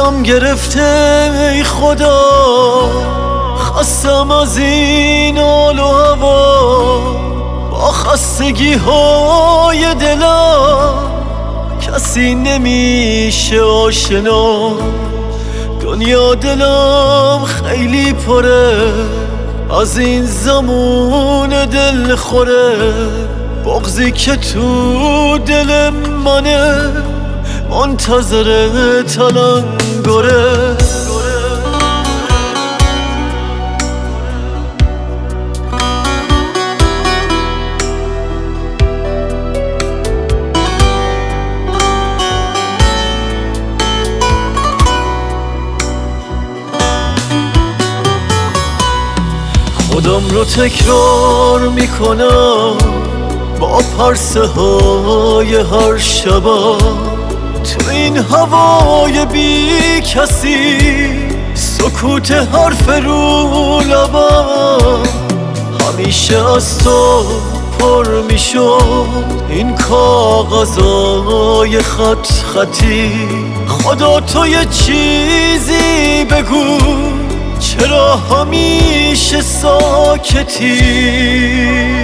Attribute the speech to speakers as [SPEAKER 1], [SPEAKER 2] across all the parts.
[SPEAKER 1] دلم گرفته ای خدا، خستم از این حال و هوا. با خستگی های دلم کسی نمیشه آشنا. دنیا دلم خیلی پره از این زمان دل خوره. بغضی که تو دل منه منتظر تلنگره. خودم رو تکرار میکنم با پرسه های هر شبم. تو این هوای بی کسی سکوت حرف رو لبم. همیشه از تو پر میشد این کاغذای خط خطی. خدا تو یه چیزی بگو، چرا همیشه ساکتی؟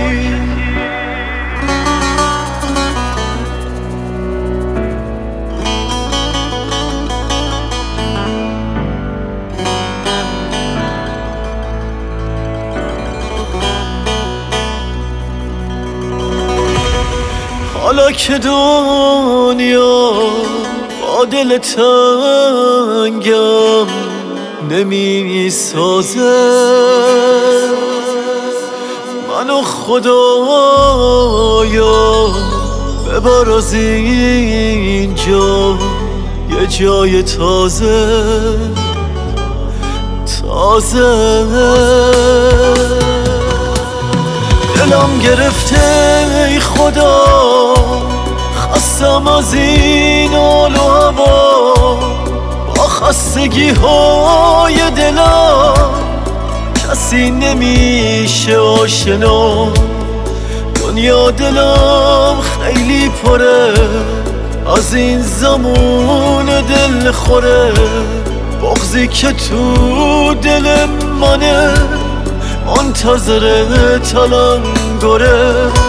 [SPEAKER 1] حالا که دنیا با دل تنگم نمی سازه، منو خدایا ببر از اینجا یه جای تازه تازه. دلم گرفته ای خدا، خستم از این حال و هوا. با خستگی های دلم کسی نمیشه آشنا. دنیا دلم خیلی پره از این زمان دل خوره. بغضی که تو دل منه منتظر تلنگره.